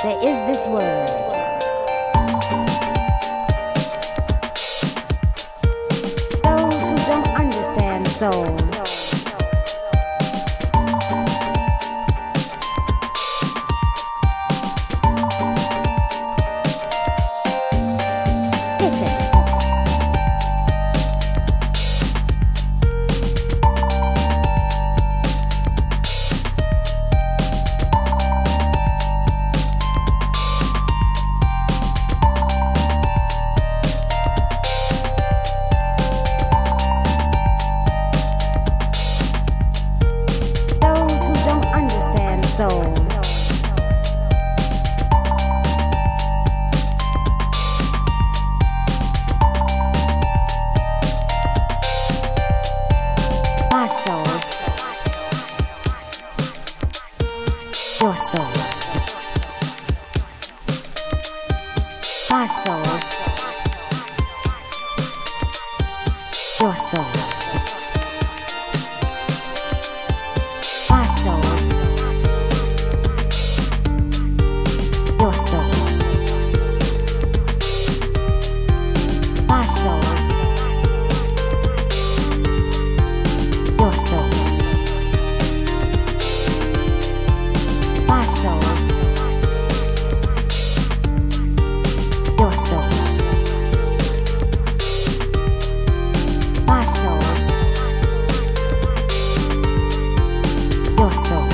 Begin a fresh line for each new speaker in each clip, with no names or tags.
There is this word. Those who don't understand soul. Soul. My soul. Your soul. My soul. Your soul. My soul. Your soul. My soul. Your soul. My soul. Your soul. My soul. Your soul.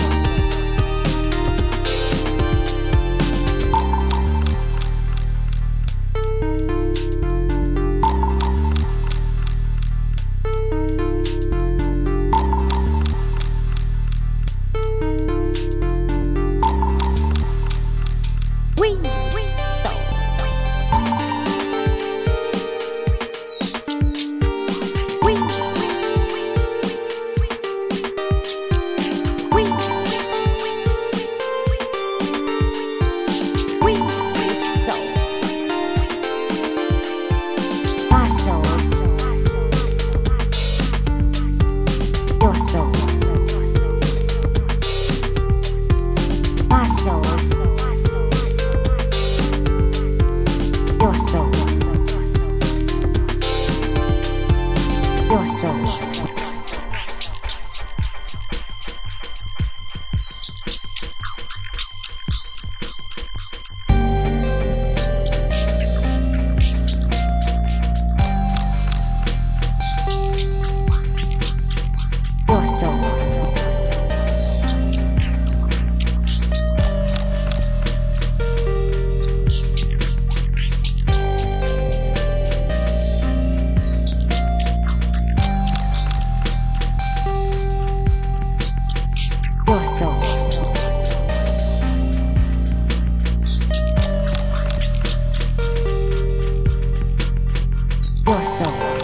Your soul. My soul. Your soul. Your soul. Your soul. Your soul. Your soul.